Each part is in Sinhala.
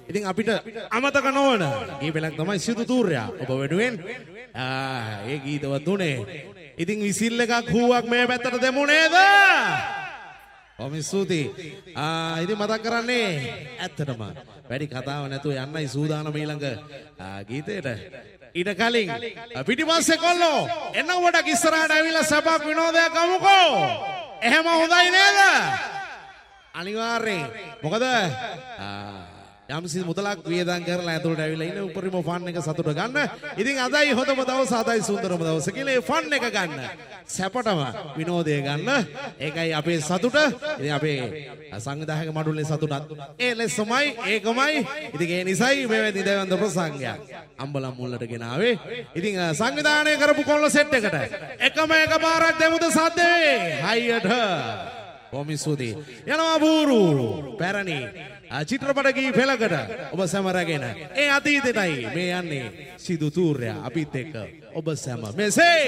ඉතින් අපිට අමතක නොවන ගීපලක් තමයි සිදු තූර්යා ඔබ වෙනුවෙන් ඒ ගීතවත් උනේ. ඉතින් විසිල් එකක් හුවක් මේ පැත්තට දෙමු නේද? ඔමි ස්තුතියි. ඉතින් මතක් කරන්නේ ඇත්තටම වැඩි කතාව නැතුව යන්නයි සූදානම ඊළඟ ගීතයට. ඊට කලින් පිටිපස්සේ කොල්ලෝ එන්න ඔබට ඉස්සරහට ඇවිල්ලා සබක් විනෝදයක් ගමුකෝ. එහෙම හොඳයි නේද? අනිවාර්යෙන්. මොකද යම්සි මුදලක් වියදම් කරලා ඇතුළට ඇවිල්ලා ඉන්න උපරිම ෆන් එක සතුට ගන්න. ඉතින් අදයි හොඳම දවස, අදයි සුන්දරම දවස කියලා ඒ ෆන් එක ගන්න. සැපටම විනෝදය ගන්න. ඒකයි අපේ සතුට. ඉතින් අපේ සංවිධායක මඩුල්ලේ සතුටත් ඒ ලෙසමයි ඒකමයි. ඉතින් ඒ නිසයි මෙවැනි දේවන්ත ප්‍රසංගයක් අම්බලම් මුල්ලට ගෙනාවේ. ඉතින් සංවිධානය කරපු කොල්ල සෙට් එකට එකම එක පාරක් දෙමුද සද්දේ. හයියට කොමි සුදී යනවා බూరు පැරණි චිත්‍රපට ගී පෙළකට ඔබ සැම රැගෙන ඒ අතීතෙටයි මේ යන්නේ සිදු තූර්යා අපිත් එක්ක ඔබ සැම මෙසේ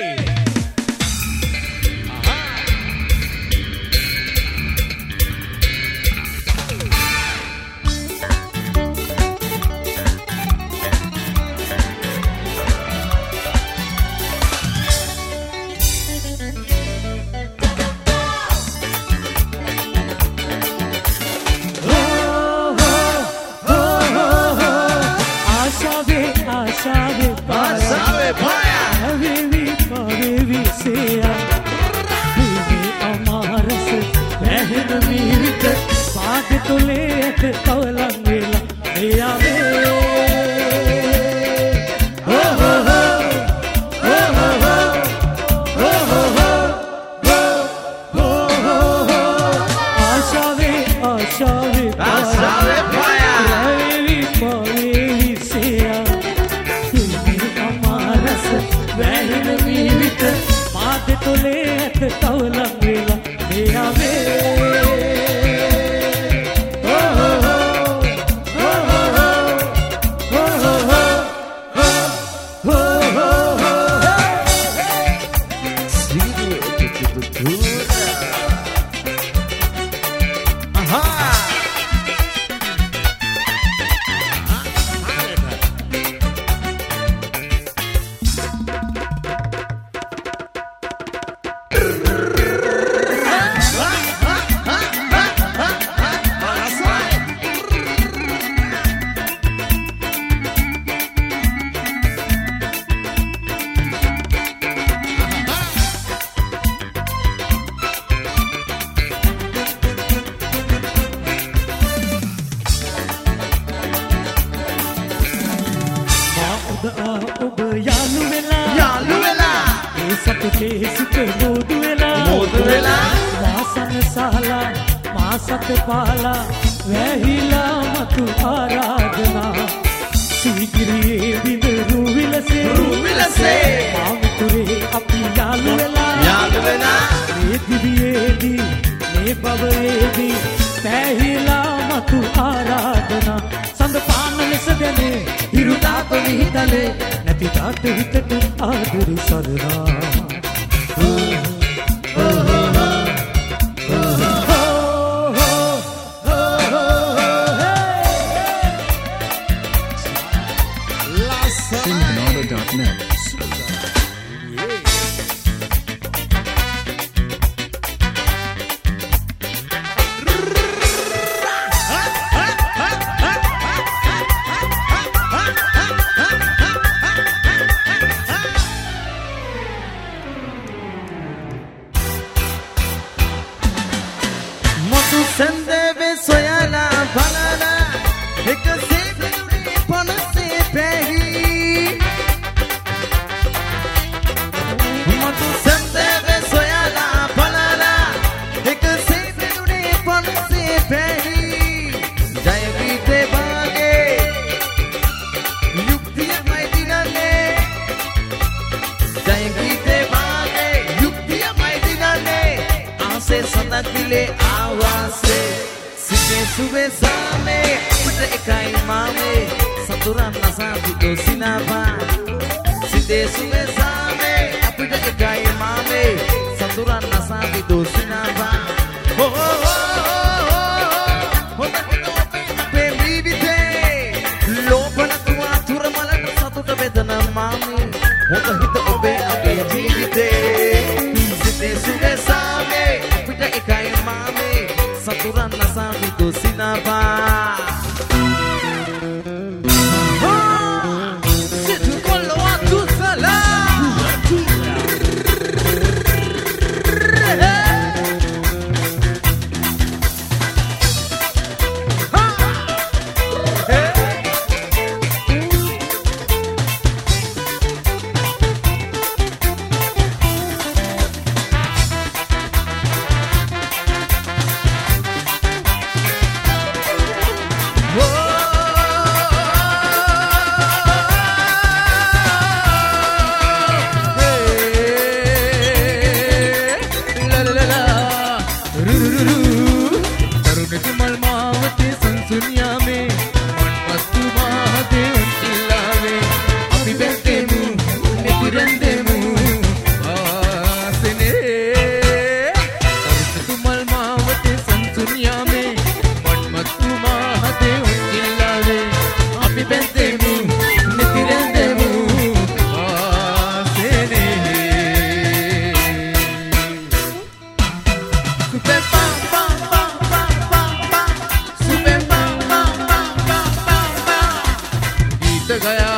गया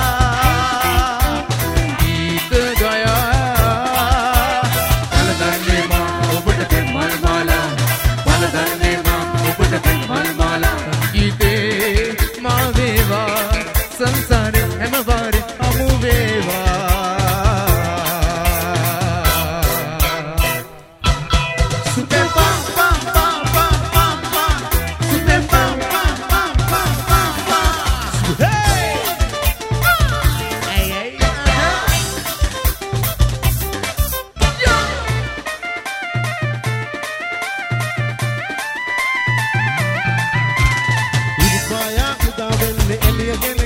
गीत गाया पलधरने मां उबटते मलमाला पलधरने मां उबटते मलमाला गीते मां वेवा संसारे हम वारे अमु वेवा सुते पम पम पम पम पम पम सुते पम पम पम पम पम पम ඉරිපායා උදා වෙන්නේ එළියගෙන